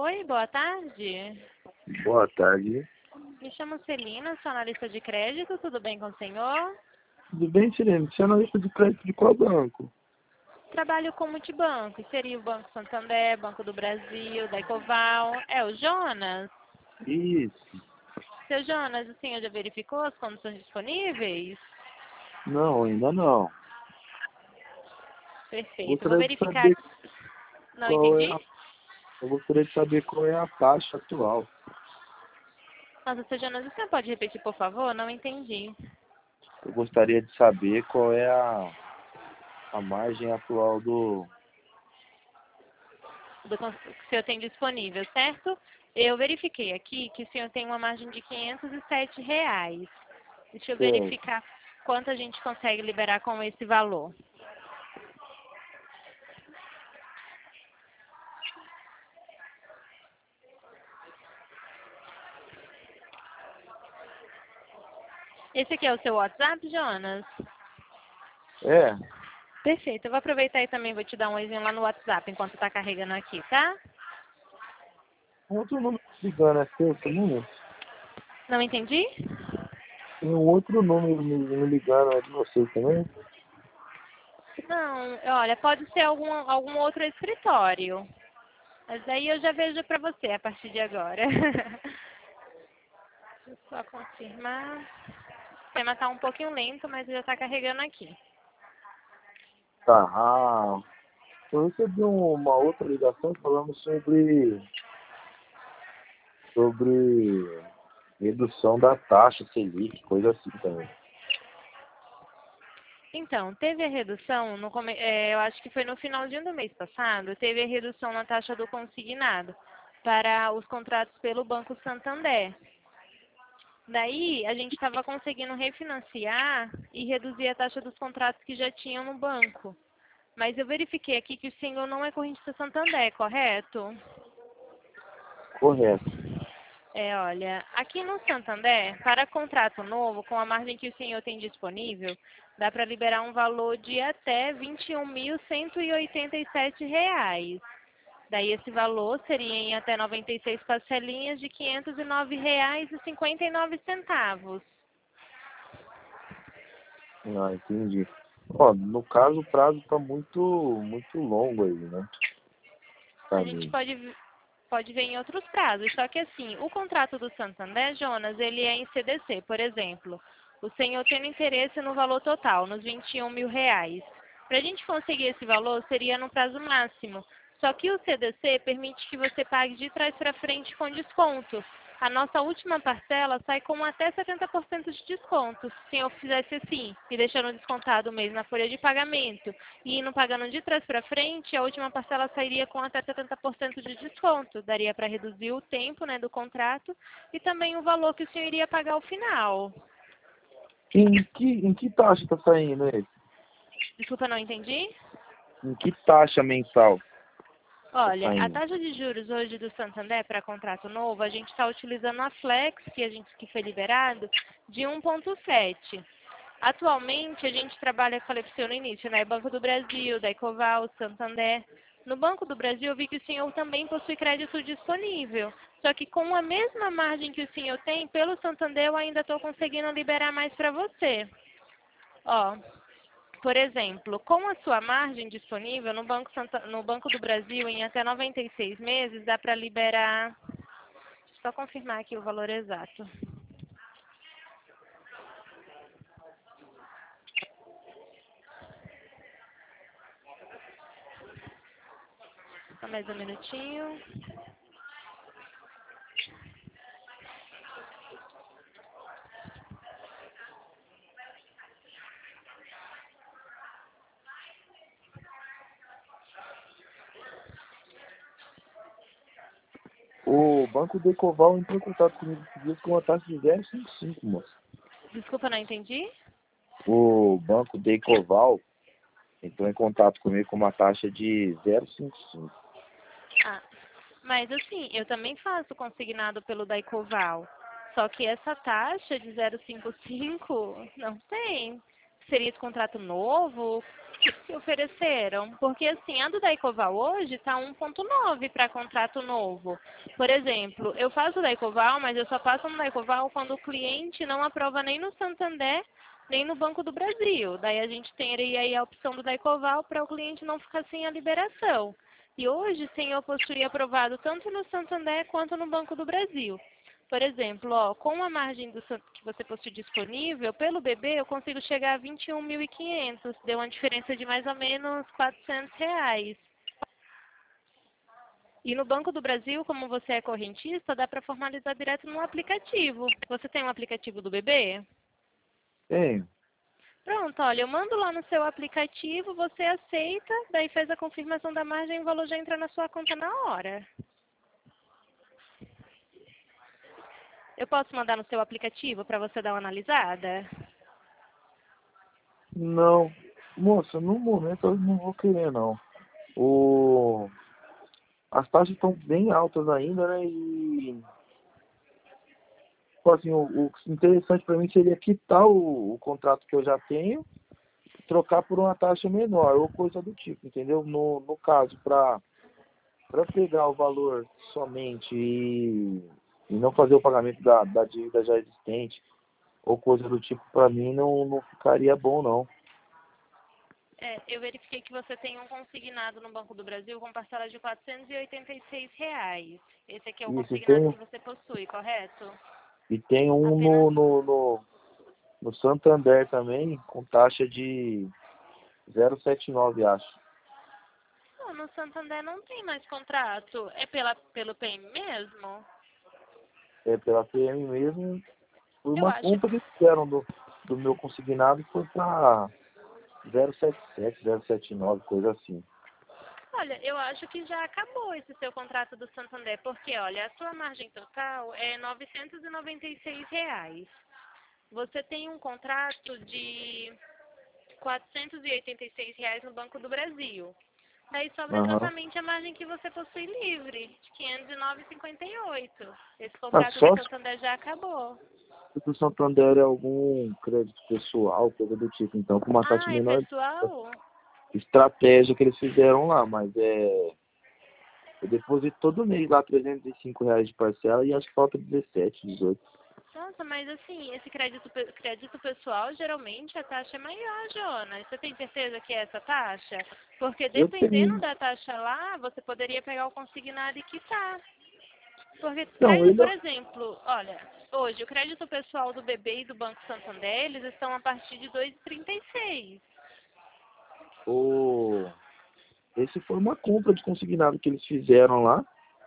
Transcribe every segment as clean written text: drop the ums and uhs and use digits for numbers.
Oi, boa tarde. Boa tarde. Me chamo Celina, sou analista de crédito, tudo bem com o senhor? Tudo bem, Sirene? Você é analista de crédito de qual banco? Trabalho com multibanco, seria o Banco Santander, Banco do Brasil, da Ecoval. É o Jonas? Isso. Seu Jonas, o senhor já verificou as condições disponíveis? Não, ainda não. Perfeito, eu vou Gostaria de verificar. saber Não qual é entendi? a, eu gostaria de saber qual é a taxa atual. Nossa, seu Jonas, o senhor pode repetir, por favor? Não entendi. Eu gostaria de saber qual é a margem atual do... Que o senhor tem disponível, certo? Eu verifiquei aqui que o senhor tem uma margem de R$ 507. Deixa eu Certo. verificar quanto a gente consegue liberar com esse valor. Esse aqui é o seu WhatsApp, Jonas? É, Perfeito. Eu vou aproveitar e também vou te dar um oizinho lá no WhatsApp enquanto está carregando aqui, tá? um outro número ligando, é seu esse número? Não entendi? Tem um outro número me ligando, é de vocês também? Não, olha, pode ser algum outro escritório. Mas aí eu já vejo para você a partir de agora. Deixa eu só confirmar. O sistema está um pouquinho lento, mas já está carregando aqui. Tá. Eu recebi uma outra ligação falando sobre redução da taxa Selic, coisa assim também. Então, teve a redução, eu acho que foi no finalzinho do mês passado, teve a redução na taxa do consignado para os contratos pelo Banco Santander. Daí, a gente estava conseguindo refinanciar e reduzir a taxa dos contratos que já tinham no banco. Mas eu verifiquei aqui que o senhor não é correntista Santander, correto? Correto. Olha, aqui no Santander, para contrato novo, com a margem que o senhor tem disponível, dá para liberar um valor de até R$ 21.187. Daí esse valor seria em até 96 parcelinhas de R$ 509,59. Ah, entendi. Ó, no caso, o prazo está muito longo aí, né? A Pra gente mim. pode ver em outros prazos, só que assim, o contrato do Santander, Jonas, ele é em CDC, por exemplo. O senhor tendo interesse no valor total, nos R$ 21.000. Para a gente conseguir esse valor, seria no prazo máximo. Só que o CDC permite que você pague de trás para frente com desconto. A nossa última parcela sai com até 70% de desconto. Se o senhor fizesse assim, e deixando descontado o mês na folha de pagamento, e indo pagando de trás para frente, a última parcela sairia com até 70% de desconto. Daria para reduzir o tempo, né, do contrato e também o valor que o senhor iria pagar ao final. Em que taxa está saindo esse? Desculpa, não entendi? Em que taxa mensal está Olha, a saindo? taxa de juros hoje do Santander para contrato novo, a gente está utilizando a Flex, que foi liberado, de 1,7. Atualmente, a gente trabalha com a Lepsil no início, né? Banco do Brasil, da Ecoval, Santander. No Banco do Brasil, eu vi que o senhor também possui crédito disponível. Só que com a mesma margem que o senhor tem, pelo Santander, eu ainda estou conseguindo liberar mais para você. Ó, por exemplo, com a sua margem disponível no Banco do Brasil, em até 96 meses, dá para liberar. Só confirmar aqui o valor exato. Só mais um minutinho. O Banco do Ecoval entrou em contato comigo esses dias com uma taxa de 0,55, moço. Desculpa, não entendi? O Banco do Ecoval entrou em contato comigo com uma taxa de 0,55. Ah, mas assim, eu também faço consignado pelo Daicoval. Só que essa taxa de 0,55 não tem. Seria esse contrato novo? que ofereceram. Porque assim, a do Daicoval hoje está 1,9 para contrato novo. Por exemplo, eu faço o Daicoval, mas eu só faço no Daicoval quando o cliente não aprova nem no Santander, nem no Banco do Brasil. Daí a gente teria aí a opção do Daicoval para o cliente não ficar sem a liberação. E hoje, sim, eu possuía aprovado tanto no Santander quanto no Banco do Brasil. Por exemplo, ó, com a margem que você possui disponível, pelo bebê eu consigo chegar a 21.500. Deu uma diferença de mais ou menos R$ 400. E no Banco do Brasil, como você é correntista, dá para formalizar direto no aplicativo. Você tem um aplicativo do bebê? Tenho. Pronto, olha, eu mando lá no seu aplicativo, você aceita, daí faz a confirmação da margem e o valor já entra na sua conta na hora. Eu posso mandar no seu aplicativo para você dar uma analisada? Não. Moça, no momento eu não vou querer, não. O... As taxas estão bem altas ainda, né? E, tipo assim, o interessante para mim seria quitar o contrato que eu já tenho, trocar por uma taxa menor ou coisa do tipo, entendeu? No caso, para pegar o valor somente e não fazer o pagamento da dívida já existente ou coisa do tipo, para mim não ficaria bom, não. Eu verifiquei que você tem um consignado no Banco do Brasil com parcela de R$ 486. Esse aqui é o Isso, consignado que você possui, correto? e tem um Apenas no Santander também, com taxa de 0,79, acho. não, no Santander não tem mais contrato. É pelo PM mesmo? É pela PM mesmo, foi Eu uma acho. compra que fizeram do meu consignado, foi para 0,77, 0,79, coisa assim. Olha, eu acho que já acabou esse seu contrato do Santander, porque, olha, a sua margem total é R$ 996. Você tem um contrato de R$ 486 no Banco do Brasil. Daí sobra Aham. exatamente a margem que você possui livre, de 509,58. Esse Ah, contrato do só Santander já acabou. se o Santander é algum crédito pessoal, coisa do tipo, então, com uma taxa Ah, é menor, pessoal? estratégia que eles fizeram lá, mas eu deposito todo mês lá R$ 305 de parcela e acho que falta 17, 18. Nossa, mas assim, esse crédito pessoal, geralmente a taxa é maior, Jonas. Você tem certeza que é essa taxa? Porque Eu dependendo tenho. da taxa lá, você poderia pegar o consignado e quitar. Porque Não, crédito, ele por exemplo, olha, hoje o crédito pessoal do BB e do Banco Santander, eles estão a partir de 2,36. o esse foi uma compra de consignado que eles fizeram lá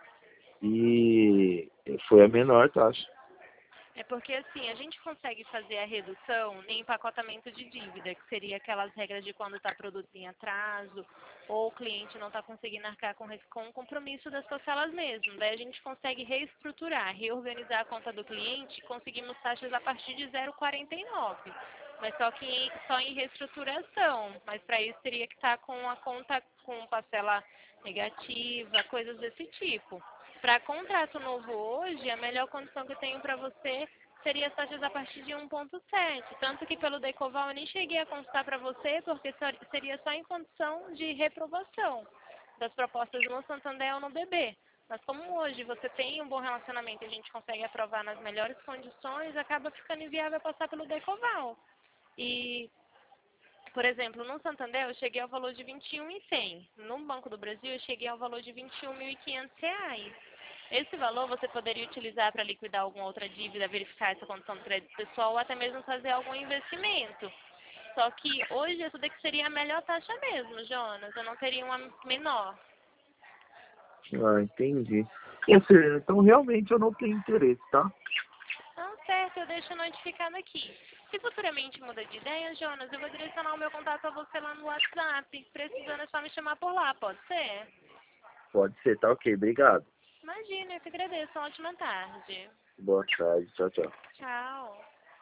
e foi a menor taxa. É porque assim, a gente consegue fazer a redução em empacotamento de dívida, que seria aquelas regras de quando está produto em atraso, ou o cliente não está conseguindo arcar com o compromisso das parcelas mesmo. Daí a gente consegue reestruturar, reorganizar a conta do cliente e conseguimos taxas a partir de 0,49. Mas só que só em reestruturação. Mas para isso teria que estar com a conta com parcela negativa, coisas desse tipo. Para contrato novo hoje, a melhor condição que eu tenho para você seria as taxas a partir de 1,7. Tanto que pelo Decoval eu nem cheguei a consultar para você, porque seria só em condição de reprovação das propostas no Santander ou no BB. Mas como hoje você tem um bom relacionamento e a gente consegue aprovar nas melhores condições, acaba ficando inviável passar pelo Decoval. E, por exemplo, no Santander eu cheguei ao valor de 21.100. No Banco do Brasil eu cheguei ao valor de R$ 21.500. Esse valor você poderia utilizar para liquidar alguma outra dívida, verificar essa condição do crédito pessoal ou até mesmo fazer algum investimento. Só que hoje essa daqui seria a melhor taxa mesmo, Jonas. Eu não teria uma menor. Ah, entendi. Ou seja, então realmente eu não tenho interesse, tá? Então, certo, eu deixo notificado aqui. Se futuramente muda de ideia, Jonas, eu vou direcionar o meu contato a você lá no WhatsApp. Precisando é só me chamar por lá, pode ser? Pode ser, tá ok. Obrigado. Imagina, eu que agradeço. Uma ótima tarde. Boa tarde. Tchau, tchau. Tchau.